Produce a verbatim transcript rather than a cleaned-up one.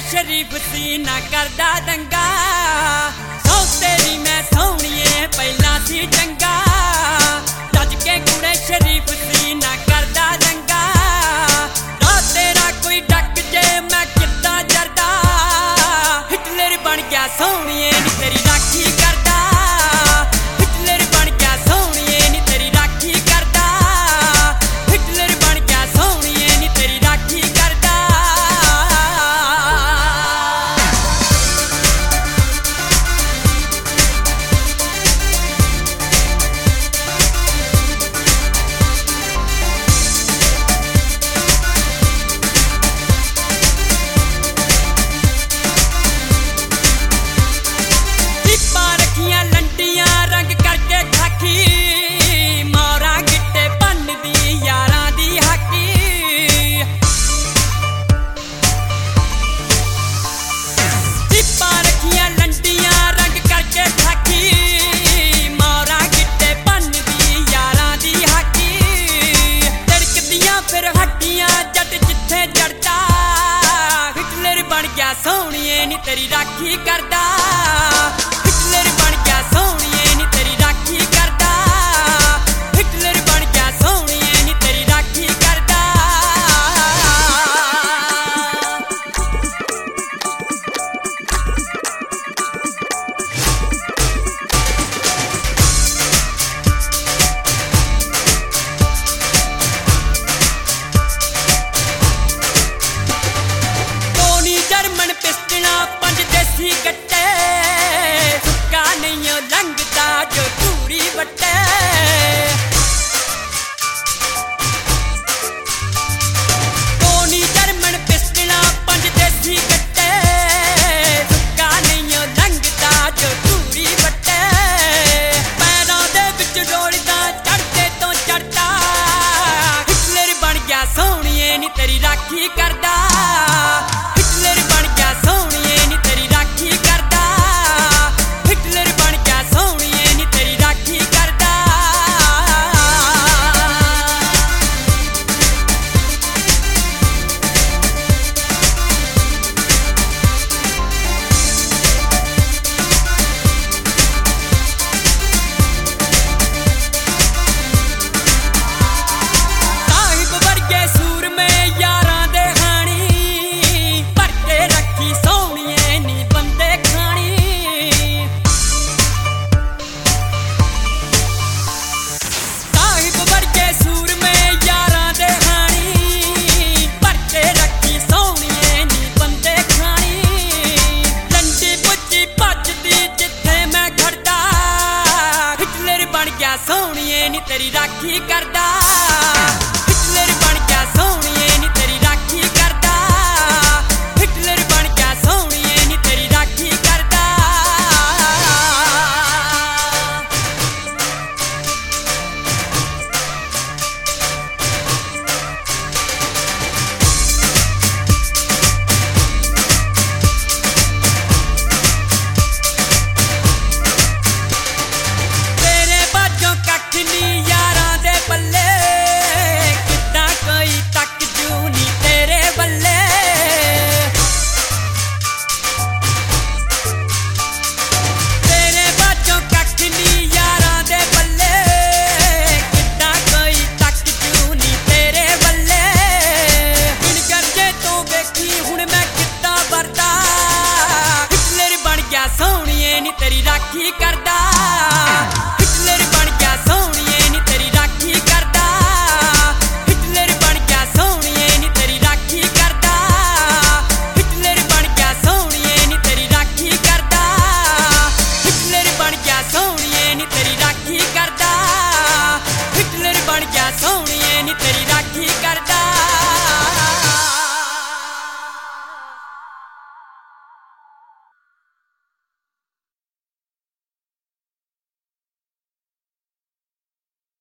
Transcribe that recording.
शरीफ सी ना करदा दंगा सौ तेरी मैं सोहणीए पहला सी चंगा रज के कुड़े शरीफ सी ना करदा दंगा रा तेरा कोई डक जे मैं किद्दां जरदा हिटलर बन गया सोहणीए नी तेरी राखी करदा हिटलर बन गया सोहणीए नी तेरी राखी करदा हिटलर बन गया सोहणीए नी तेरी राखी करदा सोहणीए नी तेरी राखी करदा हिटलर बन गया सोहणीए नी तेरी राखी करदा हिटलर बन गया सोहणीए नी तेरी राखी करदा जर्मन पिस्टना पंज देसी कट्टे सुक्का नहीं लंघदा जो धूरी बट्टे टोनी जर्मन पिस्टना पंज देसी कट्टे सुक्का नहीं लंघदा जो धूरी बट्टे पैरों दे विच रोलदा चढ़दे तो चढ़दा हिटलर बन गया सोहणीए नी तेरी राखी करदा हिटलर बन गया सोहणीए नी तेरी राखी करदा हिटलर बन गया सोहणीए नी तेरी राखी करदा साहिब वर्गे सूर में यारां दे हाणी भर के रखी सोहणीए नी बंदे खानी साहिब वर्गे सूर में यारां दे हाणी भर के रखी सोहणीए नी बंदे खानी लंडी पुच्ची भजदी जिथे मैं खड़दा हिटलर बन गया सोहणीए नी तेरी राखी करदा हिटलर बन गया सोहणीए नी तेरी राखी करदा हिटलर बन गया सोहणीए नी तेरी राखी करदा तेरे बाजों कख नी यारां दे पल्ले किद्दां कोई तक जू नी तेरे बल्ले तेरे बाजों कख नी यारां दे पल्ले किद्दां कोई तक जू नी तेरे बल्ले बिन करजे तो वेखी हुण मैं किद्दां वरदा हिटलर बन गया सोहणीए नी तेरी राखी करदा